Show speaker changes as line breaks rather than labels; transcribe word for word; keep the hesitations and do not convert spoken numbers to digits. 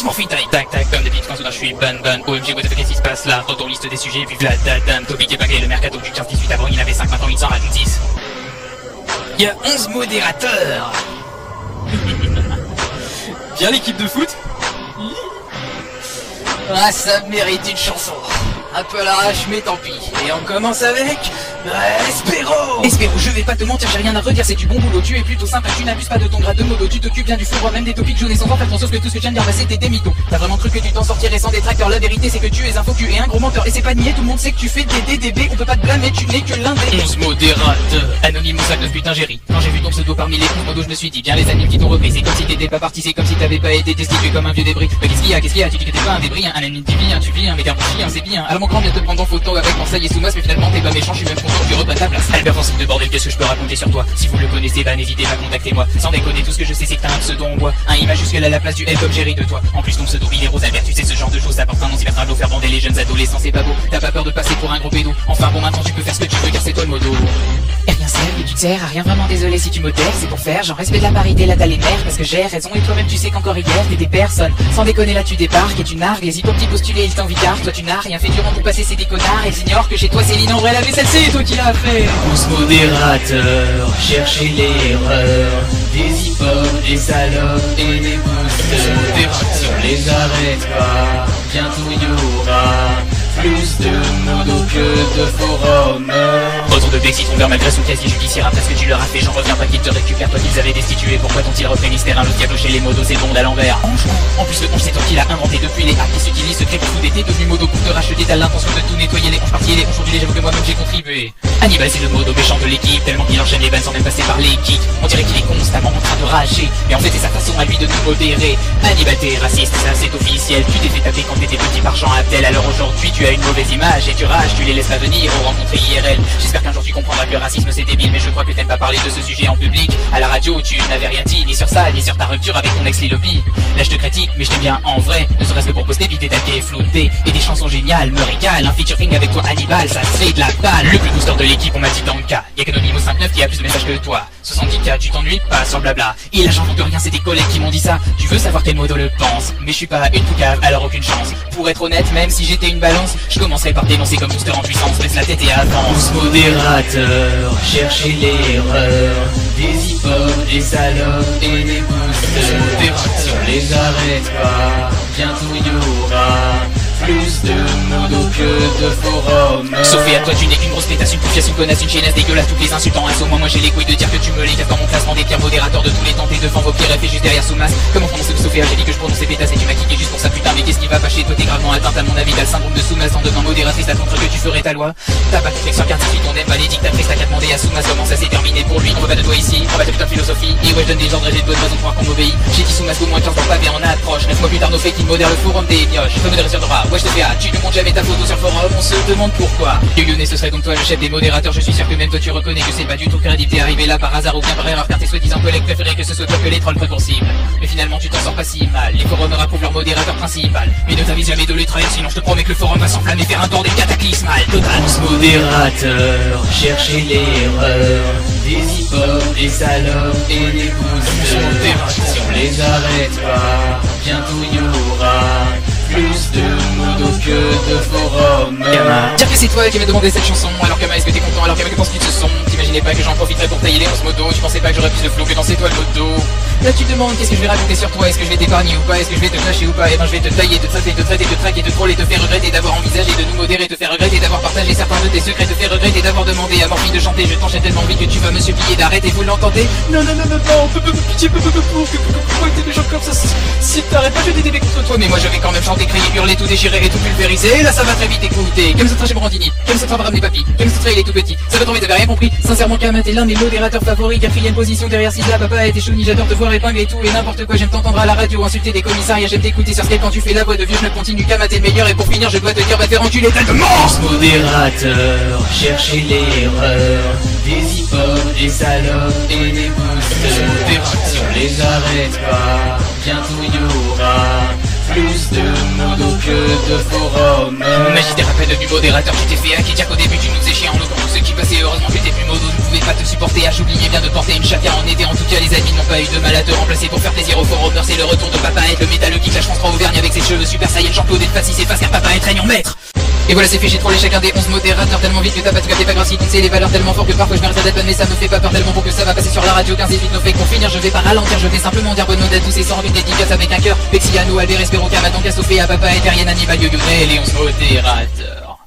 It's morphine time. Tac tac, comme d'habitude quand soudain je suis ban ban. O M G, what the fuck, qu'est-ce qui se passe là? Retour liste des sujets, puis Vlad Dadan. Topic et bagué, le mercato du quinze dix-huit avant il avait cinq, maintenant il s'en rajoute dix. Il y a onze modérateurs.
Bien l'équipe de foot.
Ah, ça mérite une chanson. Un peu à l'arrache, mais tant pis. Et on commence avec... Espéro Espéro, je vais pas te mentir, j'ai rien à redire, c'est du bon boulot. Tu es plutôt sympa, tu n'abuses pas de ton grade de modo. Tu t'occupes bien du four, même des topics jaunes et sans en faire ton, sauf que tout ce que tu viens de dire, bah c'était des mythos. T'as vraiment cru que tu t'en sortirais sans détracteur? La vérité c'est que tu es un faux cul et un gros menteur. Et c'est pas nier, tout le monde sait que tu fais des D D B. On peut pas te blâmer, tu n'es que l'un des onze modérateurs. Anonyme sac de putain géri. Quand j'ai vu ton pseudo parmi les onze modos, je me suis dit bien les animes qui t'ont repris. C'est comme si t'étais pas parti, c'est comme si t'avais pas été destitué comme un vieux débris. Mais qu'est-ce qu'il y a, qu'est-ce qu'il y a? Tu dis que t'es pas un débris, un anime tu vis, tu vis, un mec un chien, c'est bien. Alors mon grand vient te prendre en photo avec mon saï et Soumas, mais finalement t'es pas méchant, je suis même content que tu reprennes ta place. Albert Francine de bordel, qu'est-ce que je peux raconter sur toi? Si vous le connaissez, bah n'hésitez pas, contactez-moi. Sans déconner, tout ce que je sais c'est que t'as un pseudo en bois. Un I majuscule à la place du L comme Jerry de toi. En plus ton pseudo il est rose Albert, tu sais ce genre de choses, ça porte un nom, c'est faire l'eau, faire bander les jeunes adolescents, c'est pas beau. T'as pas peur de passer pour un gros pédo. Enfin bon, maintenant tu peux faire ce que tu veux car c'est toi le modo. Et rien sert, mais tu te sers à rien, vraiment désolé si tu modères, c'est pour faire genre respect de la parité, là t'as les nerfs, parce que j'ai raison et toi-même tu sais qu'encore hier t'étais personne. Sans déconner là tu débarques et tu nargues, les hypocrites postulés ils t'envicardent, toi tu n'as rien fait durant pour passer, c'est des connards, ils ignorent que chez toi c'est l'in en vrai la vaisselle, c'est toi qui l'as fait.
onze modérateurs, cherchez l'erreur, des hip-hop, des salopes et des boosters. Si on les arrête pas, bientôt y aura plus de modos que de forums.
Retour de Bexit, on vers malgré son casier judiciaire. Après ce que tu leur as fait, j'en reviens pas qu'ils te récupèrent. Toi qu'ils avaient destitué, pourquoi t'ont-ils repris mystère? Un le diable chez les modos, c'est le monde à l'envers. En plus le honge c'est toi qui l'as inventé. Depuis les hacks qui s'utilisent, secret pour tout d'été. Devenu modo pour te racheter, t'as l'intention de tout nettoyer. Les honges partis et les honges ondulés, j'avoue que moi-même j'ai contribué. Hannibal c'est le modo méchant de l'équipe, tellement qu'il enchaîne les vannes sans même passer par les kicks. On dirait qu'il est constamment en train de rager, mais en fait c'est sa façon à lui de nous modérer. Hannibal t'es raciste, ça c'est officiel. Tu t'es fait taper quand t'étais petit par Jean Abdel. Alors aujourd'hui tu as une mauvaise image et tu rages, tu les laisses pas venir ou rencontrer I R L. J'espère qu'un jour tu comprendras que le racisme c'est débile, mais je crois que t'aimes pas parler de ce sujet en public. À la radio tu n'avais rien dit, ni sur ça, ni sur ta rupture avec ton ex Lilopi. Là je te critique, mais je t'aime bien en vrai, ne serait-ce que pour poster puis t'es tagué, flouté. Et des chansons géniales me régalent, un featuring avec toi Hannibal, ça se fait de la balle. Le plus booster de l'équipe on m'a dit dans le cas, y'a qu'Anonyme au cinquante-neuf qui a plus de messages que toi. soixante-dix K, tu t'ennuies pas sur blabla. Et là j'invente rien, c'est des collègues qui m'ont dit ça. Tu veux savoir quel modo le pense, mais je suis pas une poucave, alors aucune chance. Pour être honnête, même si j'étais une balance, je commencerais par dénoncer comme booster en puissance. Baisse la tête et avance.
onze modérateurs, cherchez l'erreur, des hip-hop, des salopes et des boosters. Si on les arrête pas, bientôt y aura plus de modos que de forums.
Sauf et à toi tu n'es qu'une grosse pétasse, une poufiasse, une connasse, une chiennasse dégueulasse, toutes les insultants assaut. Moi moi j'ai les couilles de dire que tu me les casses dans mon classement des pires modérateurs de tous les temps. T'es devant vos pires et juste derrière Soumas. Comment prononcer le Sophia? J'ai dit que je prononçais pétasse et tu m'as kické juste pour ça. Putain mais qu'est-ce qui va pas chez toi? T'es gravement atteinte à mon avis, t'as le syndrome de Soumas en devenant modératrice. T'as contre que tu ferais ta loi. T'as pas de réflexion car on n'aime pas les dictatrices. T'as qu'à demander à Soumas comment ça s'est terminé pour lui. On veut pas de toi ici, on va de putain de philosophie. Et ouais je donne des ordres et j'ai de bonnes raisons pour qu'on m'obéit. J'ai dit Soumas au moins quinze ans pavé en approche. Reste-moi plus tard nos faits qui modèrent le forum des mioches. Je peux modérer sur droit, ouais je te fais à, tu ne montres jamais ta photo sur le forum, on se demande pourquoi. Lyonnais ce serait donc toi le chef des modérateurs. Je suis sûr que même toi tu reconnais que c'est pas du tout crédible. T'es arrivé là par hasard ou bien par erreur car tes soi-disant collègues préféraient que ce soit toi que les trolls prennent pour cible. Mais finalement tu t'en sors pas si mal. Les forums approuvent leur modérateur principal, mais ne t'avise jamais de les trahir, sinon je te promets que le forum va s'enflammer, faire un tour des cataclysmales total.
onze modérateurs, cherchez l'erreur, des hip-hop, des salopes et des boosters. Si on les arrête pas, bientôt y aura plus de modos que de forums.
Dire que c'est toi qui m'as demandé cette chanson, alors que est-ce que t'es content, alors que que penses-tu de ce son? T'imaginais pas que j'en profiterais pour tailler les onze modos, tu pensais pas que j'aurais plus de flow que dans c'est toi le modo. Là tu te demandes qu'est-ce que je vais raconter sur toi, est-ce que je vais t'épargner ou pas, est-ce que je vais te clasher ou pas? Et ben je vais te tailler, te traiter, te traiter, te traquer, te troller, te faire regretter d'avoir envisagé de nous modérer, te faire regretter d'avoir partagé certains de tes secrets, te faire regretter d'avoir demandé à Morphine de chanter. Je t'enchaîne tellement vite que tu vas me supplier d'arrêter, vous l'entendez?
Non non non non non, pitié, pourquoi t'es méchant comme ça? Si t'arrêtes pas je vais dédébé contre toi.
Mais moi je vais quand même chanter, crier, hurler, tout déchirer et tout pulvériser. Et là ça va très vite, écouter. Comme ça trajet Brandini, comme ça travaille les papis, comme ça trajet il est tout petit. Ça va tomber, t'avais rien compris. Sincèrement Kamat est l'un des modérateurs favoris, quatrième position derrière Sisa. Papa a été chouni, j'adore te voir épingler tout et n'importe quoi. J'aime t'entendre à la radio insulter des commissariats, j'aime t'écouter sur Skype quand tu fais la voix de vieux. Je ne continue Kamat est le meilleur et pour finir je dois te dire va te faire enculer tellement.
onze modérateurs, cherchez l'erreur, des hip-hop, des salopes et des boosters. Si on les arrête pas, bientôt y aura plus de modos que de forums.
Magie des rappels devenu modérateur, tu t'es fait hacker, dire qu'au début tu nous échiais en l'eau pour tous ceux qui passaient. Heureusement que t'es plus modo, ne pouvais pas te supporter. Ah j'oubliais bien de porter une chapière en été. En tout cas les amis n'ont pas eu de mal à te remplacer pour faire plaisir aux forumers. C'est le retour de Papa et le métal qui clash France trois Auvergne. cheveux super saiyan, Jean-Claude et de facile s'efface car papa est régnant maître. Et voilà c'est fait, j'ai trollé chacun des onze modérateurs tellement vite que t'as pas tout capté, pas grave si tu sais les valeurs tellement fort que parfois je me reste d'être bonne mais ça me fait pas peur tellement pour que ça va passer sur la radio. Quinze et huit nos fait qu'on finir, je vais pas ralentir, je vais simplement dire bonne note à tous et sans envie de dédicace avec un cœur. Pexiano, Albert, Espero, Camadan, Castopé, à papa, Eterienne, Hannibal, Yo-Yo, et les onze modérateurs.